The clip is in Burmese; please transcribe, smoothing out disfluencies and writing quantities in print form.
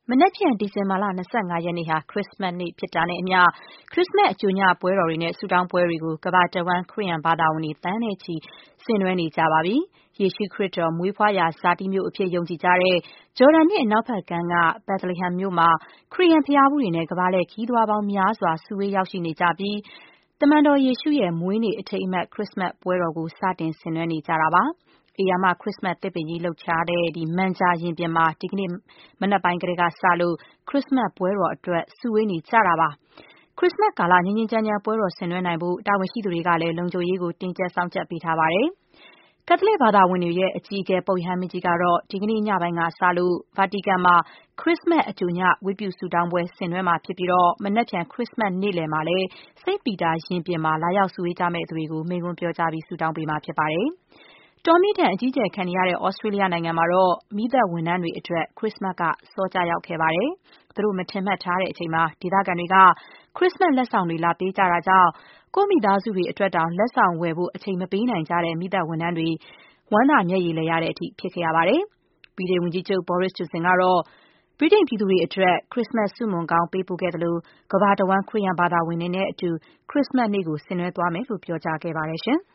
မနက်ဖြန်ဒီဇင်ဘာလ25ရက်နေ့ဟာခရစ်စမတ်နေ့ဖြစ်တာနဲ့အမျှခရစ်စမတ်အကြိုညပွဲတော်တွေနဲ့ဆုတောင်းပွဲတွေကိုကမ္ဘာတဝန်းခရစ်ယာန်ဘာသာဝင်တွေသန်းနဲ့ချီဆင်နွှဲနေကြပါပြီ။ယေရှုခရစ်တော်မွေးဖွားရာဇာတိမြို့အဖြစ်ယုံကြည်ကြတဲ့ဂျော်ဒန်မြစ်အနောက်ဘက်ကမ်းကဘက်သလဟမ်မြို့မှာခရစ်ယာန်ဘုရားဖူးတွေနဲ့ကမ္ဘာလှည့်ခရီးသွားပေါင်းများစွာစုဝေးရောက်ရှိနေကြပြီးတမန်တော်ယေရှုရဲ့မွေးနေ့အထိမ်းအမှတ်ခရစ်စမတ်ပွဲတော်ကိုစတင်ဆင်နွှဲနေကြတာပါ။ဧရာမခရစ်စမတ်သစ်ပင်ကြီးလှုပ်ရှားတဲ့မန်ဂျာရင်ပြင်မှာဒီကနေ့မနက်ပိုင်းကတည်းကစလို့ခရစ်စမတ်ပွဲတော်အတွက်စုဝေးနေကြတာပါ။ခရစ်စမတ်ကာလငြိမ်းငြိမ်းချမ်းချမ်းပွဲတော်ဆင်နွှဲနိုင်ဖို့တာဝန်ရှိသူတွေကလည်းလုံခြုံရေးကိုတင်းကျပ်စောင့်ကြပ်ပေးထားပါတယ်။ကက်သလစ်ဘာသာဝင်တွေရဲ့အကြီးအကဲပုပ်ရဟန်းမင်းကြီးကတော့ဒီကနေ့ညပိုင်းကစလို့ဗာတီကန်မှာခရစ်စမတ်အကြိုညဝတ်ပြုဆုတောင်းပွဲဆင်နွှဲမှာဖြစ်ပြီးမနက်ဖြန်ခရစ်စမတ်နေ့လယ်မှာလည်းစိန့်ပီတာရင်ပြင်မှာလာရောက်စုဝေးကြမယ့်သူတွေကိုမိန့်ခွန်းပြောကြားပြီးဆုတောင်းပေးမှာဖြစ်ပါတယ်။တောမီးဒဏ်အကြီးအကျယ်ခံနေရတဲ့သြစတြေးလျနိုင်ငံမှာတော့မီးသတ်ဝန်ထမ်းတွေအတွက်ခရစ်စမတ်ကစောကျရောက်ခဲ့ပါတယ်။သူတို့မထင်မှတ်ထားတဲ့အချိန်မှာဒေသခံတွေကခရစ်စမတ်လက်ဆောင်တွေလာပေးကြတာကြောင့်ကိုယ့်မိသားစုတွေအတွက်တောင်လက်ဆောင်ဝယ်ဖို့အချိန်မပေးနိုင်ကြတဲ့မီးသတ်ဝန်ထမ်းတွေဝမ်းသာမျက်ရည်လည်ရတဲ့အထိဖြစ်ခဲ့ရပါတယ်။ဗြိတိန်ဝန်ကြီးချုပ် Boris Johnson ကတော့ဗြိတိန်ပြည်သူတွေအတွက်ခရစ်စမတ်ဆုမွန်ကောင်းပေးပို့ခဲ့သလိုကမ္ဘာတဝန်းခရစ်ယာန်ဘာသာဝင်တွေနဲ့အတူခရစ်စမတ်နေ့ကိုဆင်နွှဲသွားမယ်လို့ပြောကြားခဲ့ပါတယ်ရှင်။